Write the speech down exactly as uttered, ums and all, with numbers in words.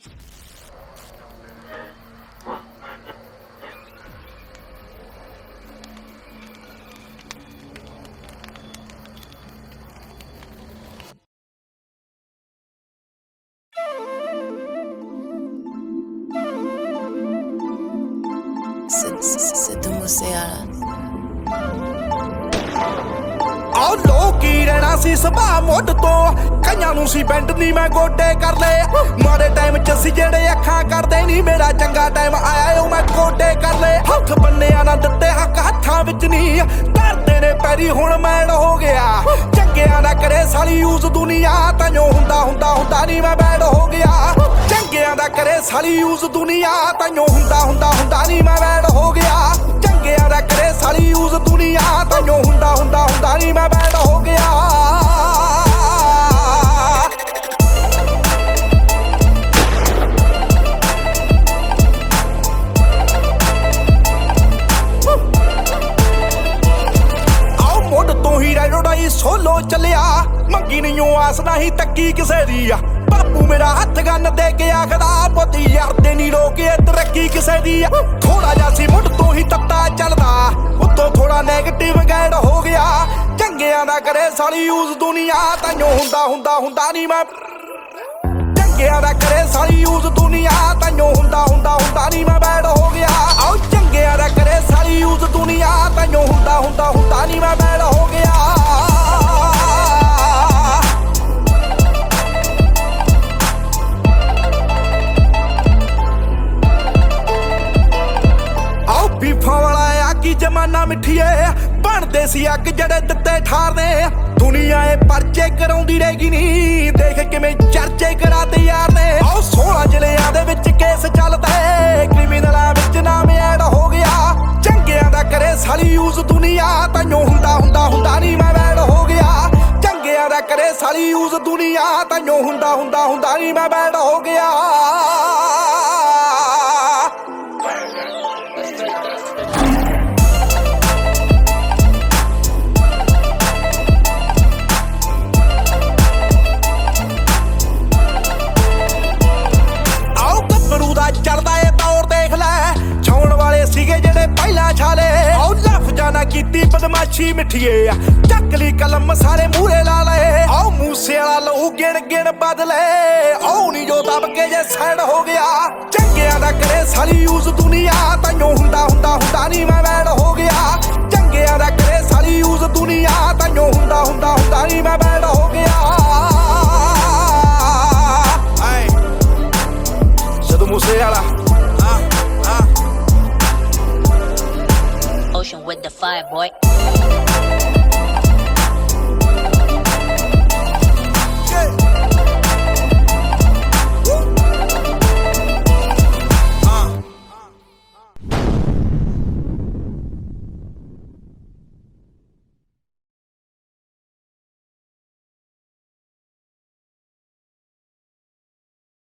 ਸਿੱਧੂ ਮੂਸੇਵਾਲਾ ਆਹ ਲੋਕੀ ਰਹਿਣਾ ਸੀ ਸੁਭਾਅ ਮੁੱਢ ਤੋਂ ਕਈਆਂ ਨੂੰ ਸੀ ਬੈਂਡ ਨੀ ਮੈਂ ਗੋਡੇ ਕਰ ਲਏ ਮਾੜੇ ਟਾਈਮ ਚ ਸੀ ਜਿਹੜੇ ਅੱਖਾਂ ਕਰਦੇ ਨਹੀਂ ਮੇਰਾ ਚੰਗਾ ਟਾਈਮ ਆਇਆ ਓ ਮੈਂ ਗੋਡੇ ਕਰ ਲਏ ਹੱਥ ਬੰਨਿਆ ਨਾ ਦਿੱਤੇ ਹੱਕ ਹੱਥਾਂ ਵਿੱਚ ਨਹੀਂ ਧਰਦੇ ਨੇ ਪੈਰੀ ਹੁਣ ਮੈਨ ਹੋ ਗਿਆ ਚੰਗਿਆਂ ਨਾ ਕਰੇ ਸਾਲੀ ਯੂਜ਼ ਦੁਨੀਆ ਤਾਂਯੋ ਹੁੰਦਾ ਹੁੰਦਾ ਹੁੰਦਾ ਨਹੀਂ ਮੈਂ ਬੈਡ ਹੋ ਗਿਆ ਚੰਗਿਆਂ ਦਾ ਕਰੇ ਸਾਲੀ ਯੂਜ਼ ਦੁਨੀਆ ਤਾਂਯੋ ਹੁੰਦਾ ਹੁੰਦਾ ਹੁੰਦਾ ਨਹੀਂ ਮੈਂ ਬੈਡ ਹੋ ਗਿਆ ਚੰਗਿਆਂ ਦਾ ਕਰੇ ਸਾਲੀ ਯੂਜ਼ ਦੁਨੀਆ ਤਾਂਯੋ ਹੁੰਦਾ ਹੁੰਦਾ ਹੁੰਦਾ ਨਹੀਂ ਮੈਂ ਬੈਡ ਹੋ ਗਿਆ ਆਓ ਮੁੱਢ ਤੋਂ ਹੀ ਰੈਡੋਡਾਈ ਸੋਲੋ ਚੱਲਿਆ ਮੰਗੀ ਨਹੀਂ ਆਸ ਨਹੀਂ ਤੱਕੀ ਕਿਸੇ ਦੀ ਆ ਬਾਪੂ ਮੇਰਾ ਹੱਥ ਗੰਨ ਦੇ ਕੇ ਆਖਦਾ ਪੁੱਤ ਯਾਰ ਤੇ ਨਹੀਂ ਰੋਕੇ ਤਰੱਕੀ ਕਿਸੇ ਦੀ ਆ ਥੋੜਾ ਜਿਹਾ ਸੀ ਮੁੱਢ ਤੋਂ ਹੀ ਤੱਤਾ ਚੱਲਦਾ ਉੱਤੋਂ ਥੋੜਾ ਨੈਗੇਟਿਵ ਗੈਡ ਹੋ ਗਿਆ ਚੰਗਿਆਂ ਦਾ ਕਰੇ ਸਾਲੀ ਯੂਜ਼ ਦੁਨੀਆ ਤਾਂਯੋ ਹੁੰਦਾ ਹੁੰਦਾ ਹੁੰਦਾ ਨਹੀਂ ਮੈਂ ਚੰਗਿਆਂ ਦਾ ਕਰੇ ਸਾਲੀ ਯੂਜ਼ ਦੁਨੀਆ ਤਾਂਯੋ ਹੁੰਦਾ ਹੁੰਦਾ ਹੁੰਦਾ ਨਹੀਂ ਮੈਂ ਬੈਡ ਹੋ ਗਿਆ ਆਓ ਚੰਗਿਆਂ ਦਾ ਕਰੇ ਸਾਲੀ ਯੂਜ਼ ਦੁਨੀਆ ਤਾਂਯੋ ਹੁੰਦਾ ਹੁੰਦਾ ਹੁੰਦਾ ਨਹੀਂ ਮੈਂ ਬੈਡ ਹੋ ਗਿਆ ਜਮਾਨਾ ਮਿੱਠੀਏ ਬਣਦੇ ਸੀ ਅੱਗ ਜਿਹੜੇ ਦਿੱਤੇ ਠਾਰਦੇ ਦੁਨੀਆ ਏ ਪਰਚੇ ਕਰਾਉਂਦੀ ਰਹੇਗੀ ਨਹੀਂ ਦੇਖ ਕਿਵੇਂ ਚਰਚੇ ਕਰਾਤੇ ਯਾਰ ਨੇ ਆਹ ਸੋਲਾਂ ਜ਼ਿਲ੍ਹਿਆਂ ਦੇ ਵਿੱਚ ਕੇਸ ਚੱਲਦਾ ਕ੍ਰਿਮੀਨਲਾਂ ਵਿੱਚ ਨਾਮ ਐਡ ਹੋ ਗਿਆ ਚੰਗਿਆਂ ਦਾ ਕਰੇ ਸਾਲੀ ਯੂਜ਼ ਦੁਨੀਆ ਤਾਂਯੋ ਹੁੰਦਾ ਹੁੰਦਾ ਹੁੰਦਾ ਨਹੀਂ ਮੈਂ ਬੈਡ ਹੋ ਗਿਆ ਚੰਗਿਆਂ ਦਾ ਕਰੇ ਸਾਲੀ ਯੂਜ਼ ਦੁਨੀਆ ਤਾਂਯੋ ਹੁੰਦਾ ਹੁੰਦਾ ਹੁੰਦਾ ਨਹੀਂ ਮੈਂ ਬੈਡ ਹੋ ਗਿਆ ਚੱਲਦਾ ਏ ਦੌਰ ਦੇਖ ਲੈ ਛਾਉਣ ਵਾਲੇ ਸੀਗੇ ਜਿਹੜੇ ਪਹਿਲਾਂ ਛਾਲੇ ਆਉ ਲਫ਼ਜ਼ਾਂ ਨਾ ਕੀਤੀ ਬਦਮਾਸ਼ੀ ਮਿੱਠੀਏ ਚੱਕ ਲਈ ਕਲਮ ਸਾਰੇ ਮੂਹਰੇ ਲਾ ਲਏ ਆਉ ਮੂਸੇ ਵਾਲਾ ਲਹੂ ਗਿਣ ਗਿਣ ਬਦਲੇ ਆਉ ਨੀ ਜੋ ਦਬ ਕੇ ਜੇ ਸਾਈਡ ਹੋ ਗਿਆ ਚੰਗਿਆਂ ਦਾ ਕਰੇ ਸਾਲੀ ਯੂਜ਼ ਦੁਨੀਆ ਤਾਂਯੋ ਹੁੰਦਾ ਹੁੰਦਾ ਹੁੰਦਾ ਨਹੀਂ ਮੈਂ ਬੈਡ ਹੋ ਗਿਆ ਚੰਗਿਆਂ ਦਾ ਕਰੇ ਸਾਲੀ ਯੂਜ਼ ਦੁਨੀਆ ਤਾਂਯੋ ਹੁੰਦਾ ਹੁੰਦਾ ਹੁੰਦਾ ਨਹੀਂ ਮੈਂ ਬੈਡ ਹੋ ਗਿਆ Sidhu Moosewala Ocean with the fire boy